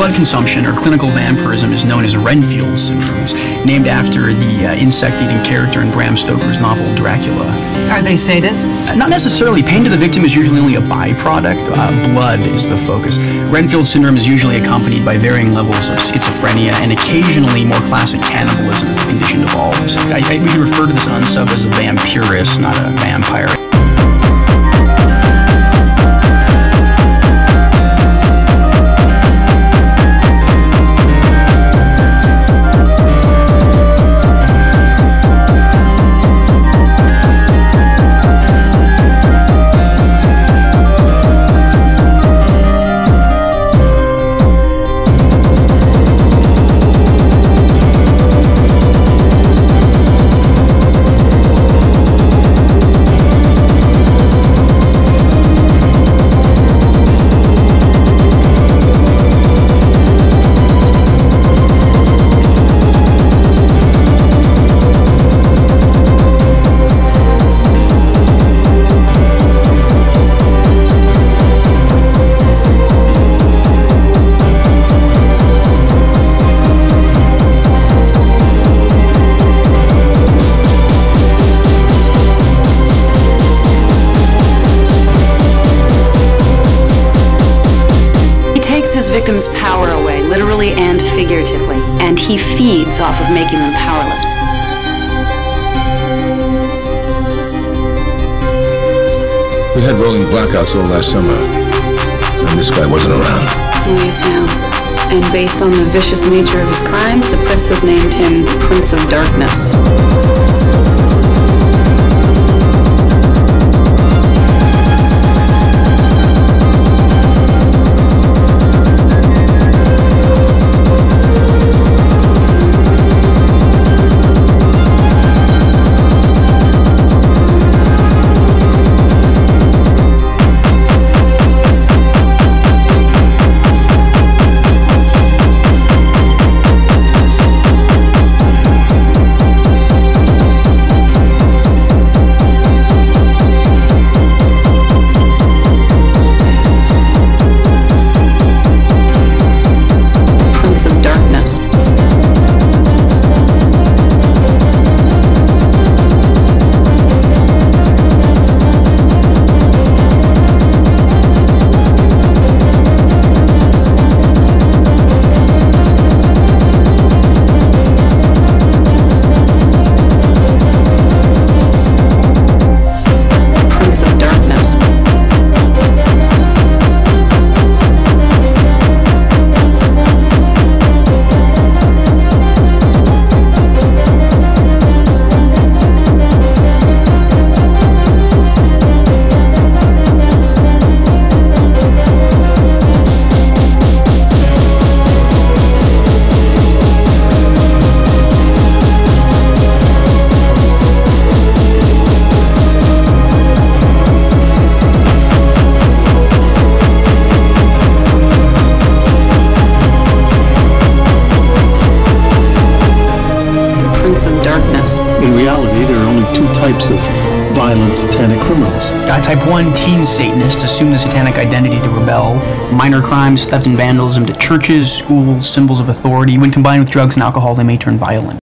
blood consumption or clinical vampirism is known as Renfield syndrome. It's named after the insect-eating character in Bram Stoker's novel Dracula. Are they sadists? Not necessarily. Pain to the victim is usually only a byproduct. Blood is the focus. Renfield syndrome is usually accompanied by varying levels of schizophrenia and occasionally more classic cannibalism as the condition evolves. We should refer to this unsub as a vampirist, not a vampire. His victims' power away, literally and figuratively, and he feeds off of making them powerless. We had rolling blackouts all last summer, and this guy wasn't around. He is now. And based on the vicious nature of his crimes, the press has named him the Prince of Darkness. In reality, there are only two types of violent satanic criminals. Type 1, teen Satanists assume the satanic identity to rebel. Minor crimes, theft and vandalism to churches, schools, symbols of authority. When combined with drugs and alcohol, they may turn violent.